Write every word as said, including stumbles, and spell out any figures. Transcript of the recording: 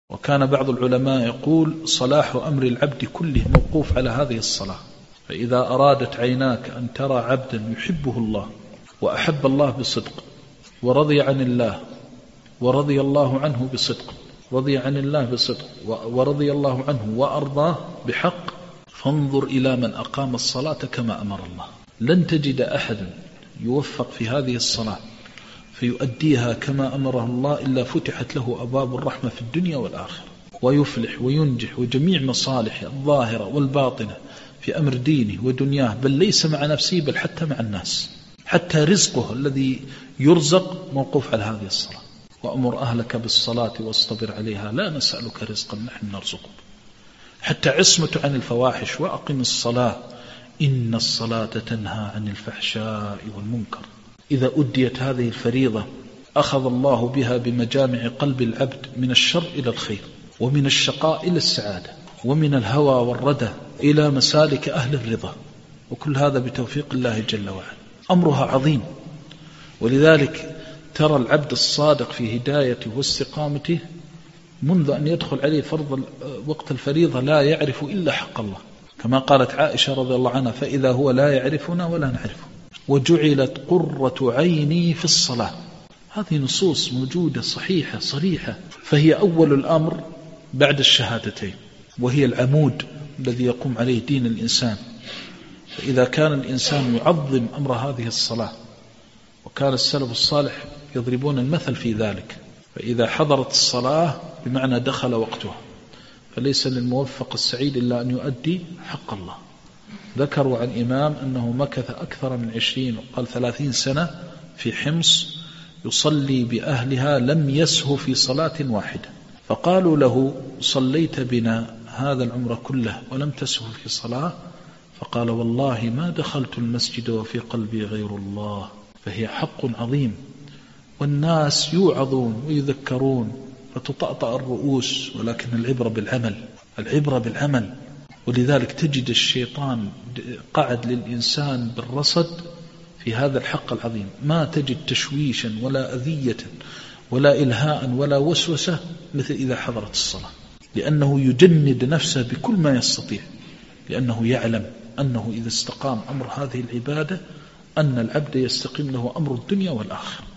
وكان بعض العلماء يقول صلاح أمر العبد كله موقوف على هذه الصلاة. فإذا أرادت عيناك أن ترى عبدا يحبه الله وأحب الله بصدق ورضي عن الله ورضي الله عنه بصدق رضي عن الله بصدق ورضي الله عنه وأرضاه بحق، فانظر إلى من أقام الصلاة كما أمر الله. لن تجد أحد يوفق في هذه الصلاة فيؤديها كما أمره الله إلا فتحت له أبواب الرحمة في الدنيا والآخرة، ويفلح وينجح، وجميع مصالحه الظاهرة والباطنة في أمر دينه ودنياه، بل ليس مع نفسه بل حتى مع الناس، حتى رزقه الذي يرزق موقوف على هذه الصلاة. وأمر أهلك بالصلاة واصطبر عليها لا نسألك رزقا نحن نرزقك. حتى عصمة عن الفواحش، وأقم الصلاة إن الصلاة تنهى عن الفحشاء والمنكر. إذا أديت هذه الفريضة أخذ الله بها بمجامع قلب العبد من الشر إلى الخير، ومن الشقاء إلى السعادة، ومن الهوى والردى إلى مسالك أهل الرضا، وكل هذا بتوفيق الله جل وعلا. أمرها عظيم، ولذلك ترى العبد الصادق في هدايته واستقامته منذ أن يدخل عليه فرض وقت الفريضة لا يعرف إلا حق الله، كما قالت عائشة رضي الله عنها فإذا هو لا يعرفنا ولا نعرفه وجعلت قرة عيني في الصلاة. هذه نصوص موجودة صحيحة صريحة، فهي أول الأمر بعد الشهادتين، وهي العمود الذي يقوم عليه دين الإنسان. فإذا كان الإنسان يعظم أمر هذه الصلاة، وكان السلف الصالح يضربون المثل في ذلك، فإذا حضرت الصلاة بمعنى دخل وقتها، فليس للموفق السعيد إلا أن يؤدي حق الله. ذكروا عن إمام أنه مكث أكثر من عشرين وقال ثلاثين سنة في حمص يصلي بأهلها لم يسه في صلاة واحدة، فقالوا له صليت بنا هذا العمر كله ولم تسه في صلاة؟ فقال والله ما دخلت المسجد وفي قلبي غير الله. فهي حق عظيم، والناس يوعظون ويذكرون فتطأطأ الرؤوس، ولكن العبرة بالعمل، العبرة بالعمل. ولذلك تجد الشيطان قعد للإنسان بالرصد في هذا الحق العظيم، ما تجد تشويشا ولا أذية ولا إلهاء ولا وسوسة مثل إذا حضرت الصلاة، لأنه يجند نفسه بكل ما يستطيع، لأنه يعلم أنه إذا استقام أمر هذه العبادة أن العبد يستقيم له أمر الدنيا والآخرة.